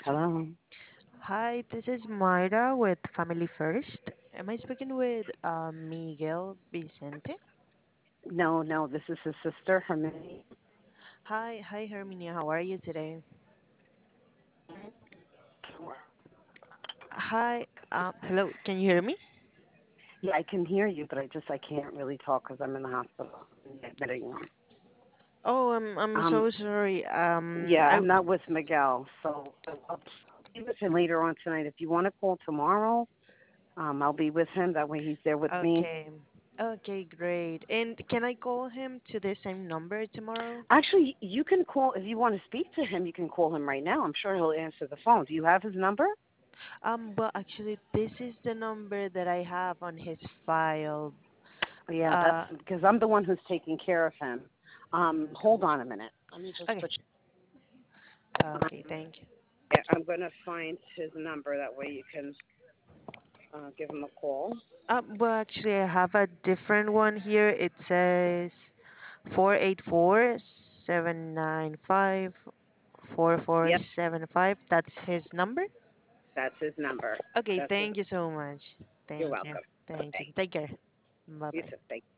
Hello. Hi, this is Mayra with Family First. Am I speaking with Miguel Vicente? No, no, this is his sister, Hermione. Hi, Herminia. How are you today? Hi, hello. Can you hear me? Yeah, I can hear you, but I can't really talk because I'm in the hospital in the admitting room. Oh, I'm Um, so sorry. yeah, I'm not with Miguel, so I'll be with him later on tonight. If you want to call tomorrow, I'll be with him. That way he's there with me. Okay, okay, great. And can I call him to the same number tomorrow? Actually, you can call if you want to speak to him. You can call him right now. I'm sure he'll answer the phone. Do you have his number? Well, actually, this is the number that I have on his file. Yeah, that's Uh, because I'm the one who's taking care of him. Hold on a minute. Let me just okay, put okay, thank you. Yeah, I'm going to find his number. That way you can give him a call. Well, actually, I have a different one here. It says 484-795-4475. Yep, That's his number? that's his number. Okay, That's his. thank you so much. You're Thank you. welcome. Thank you. Thanks. Take care. You Bye-bye. too. Thanks.